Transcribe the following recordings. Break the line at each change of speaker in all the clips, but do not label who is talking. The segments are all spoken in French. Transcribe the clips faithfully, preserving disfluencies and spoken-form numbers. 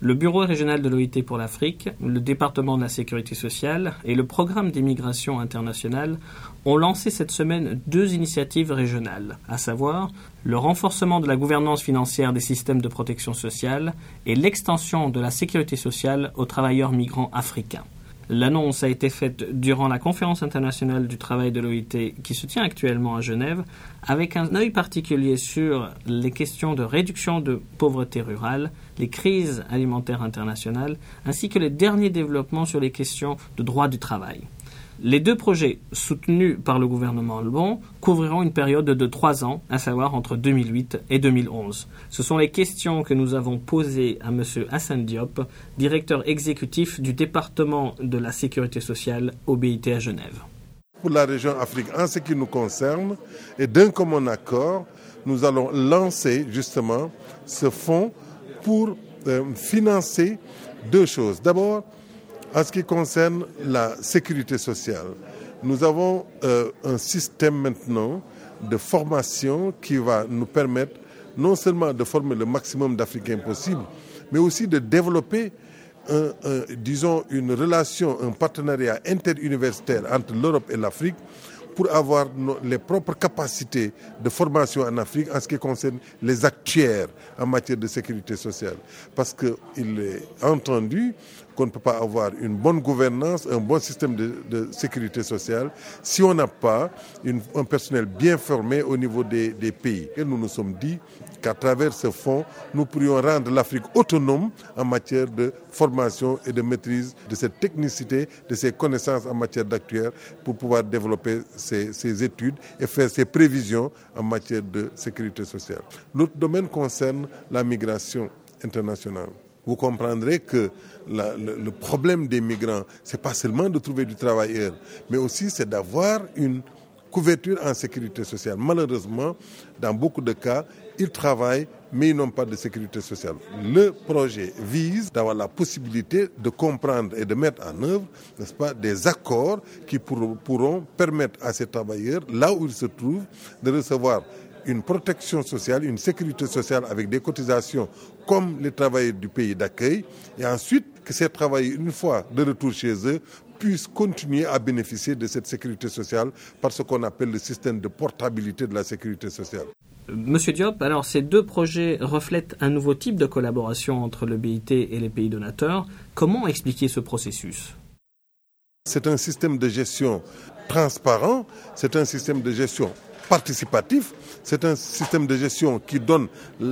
Le Bureau régional de l'O I T pour l'Afrique, le département de la sécurité sociale et le programme d'immigration internationale ont lancé cette semaine deux initiatives régionales, à savoir le renforcement de la gouvernance financière des systèmes de protection sociale et l'extension de la sécurité sociale aux travailleurs migrants africains. L'annonce a été faite durant la conférence internationale du travail de l'O I T qui se tient actuellement à Genève, avec un œil particulier sur les questions de réduction de pauvreté rurale, les crises alimentaires internationales, ainsi que les derniers développements sur les questions de droit du travail. Les deux projets soutenus par le gouvernement allemand couvriront une période de trois ans, à savoir entre deux mille huit et deux mille onze. Ce sont les questions que nous avons posées à M. Hassan Diop, directeur exécutif du département de la sécurité sociale au B I T à Genève.
Pour la région Afrique, en ce qui nous concerne, et d'un commun accord, nous allons lancer justement ce fonds pour euh, financer deux choses. D'abord, en ce qui concerne la sécurité sociale, nous avons euh, un système maintenant de formation qui va nous permettre non seulement de former le maximum d'Africains possible, mais aussi de développer un, un, disons, une relation, un partenariat interuniversitaire entre l'Europe et l'Afrique pour avoir nos, les propres capacités de formation en Afrique en ce qui concerne les actuaires en matière de sécurité sociale. Parce qu'il est entendu qu'on ne peut pas avoir une bonne gouvernance, un bon système de, de sécurité sociale si on n'a pas une, un personnel bien formé au niveau des, des pays. Et nous nous sommes dit qu'à travers ce fonds, nous pourrions rendre l'Afrique autonome en matière de formation et de maîtrise de cette technicité, de ces connaissances en matière d'actuaires pour pouvoir développer ces, ces études et faire ces prévisions en matière de sécurité sociale. L'autre domaine concerne la migration internationale. Vous comprendrez que la, le, le problème des migrants, ce n'est pas seulement de trouver du travail ailleurs, mais aussi c'est d'avoir une couverture en sécurité sociale. Malheureusement, dans beaucoup de cas, ils travaillent, mais ils n'ont pas de sécurité sociale. Le projet vise d'avoir la possibilité de comprendre et de mettre en œuvre, n'est-ce pas, des accords qui pour, pourront permettre à ces travailleurs, là où ils se trouvent, de recevoir une protection sociale, une sécurité sociale avec des cotisations comme les travailleurs du pays d'accueil, et ensuite que ces travailleurs, une fois de retour chez eux, puissent continuer à bénéficier de cette sécurité sociale par ce qu'on appelle le système de portabilité de la sécurité sociale.
Monsieur Diop, alors ces deux projets reflètent un nouveau type de collaboration entre le B I T et les pays donateurs. Comment expliquer ce processus ?
C'est un système de gestion transparent, c'est un système de gestion participatif, c'est un système de gestion qui donne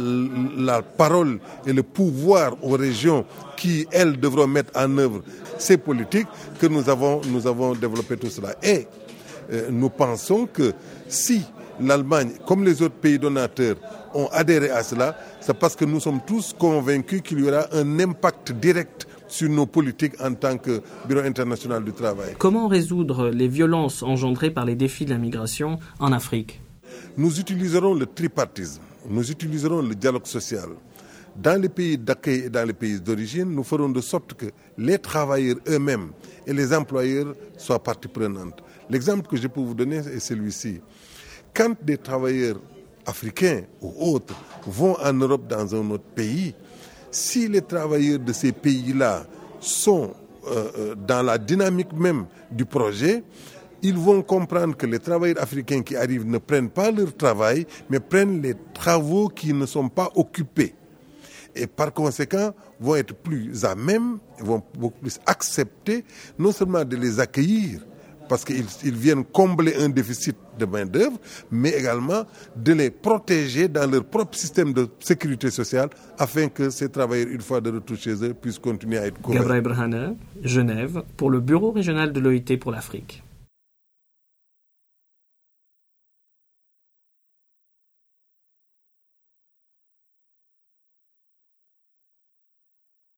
la parole et le pouvoir aux régions qui, elles, devront mettre en œuvre ces politiques que nous avons, nous avons développé tout cela. Et euh, nous pensons que si l'Allemagne, comme les autres pays donateurs, ont adhéré à cela, c'est parce que nous sommes tous convaincus qu'il y aura un impact direct sur nos politiques en tant que Bureau international du travail.
Comment résoudre les violences engendrées par les défis de la migration en Afrique ?
Nous utiliserons le tripartisme, nous utiliserons le dialogue social. Dans les pays d'accueil et dans les pays d'origine, nous ferons de sorte que les travailleurs eux-mêmes et les employeurs soient partie prenante. L'exemple que je peux vous donner est celui-ci. Quand des travailleurs africains ou autres vont en Europe dans un autre pays, si les travailleurs de ces pays-là sont euh, dans la dynamique même du projet, ils vont comprendre que les travailleurs africains qui arrivent ne prennent pas leur travail, mais prennent les travaux qui ne sont pas occupés. Et par conséquent, vont être plus à même, vont beaucoup plus accepter, non seulement de les accueillir, parce qu'ils ils viennent combler un déficit de main-d'œuvre, mais également de les protéger dans leur propre système de sécurité sociale afin que ces travailleurs, une fois de retour chez eux, puissent continuer à être couverts.
Gabriel Brehane, Genève, pour le Bureau régional de l'O I T pour l'Afrique.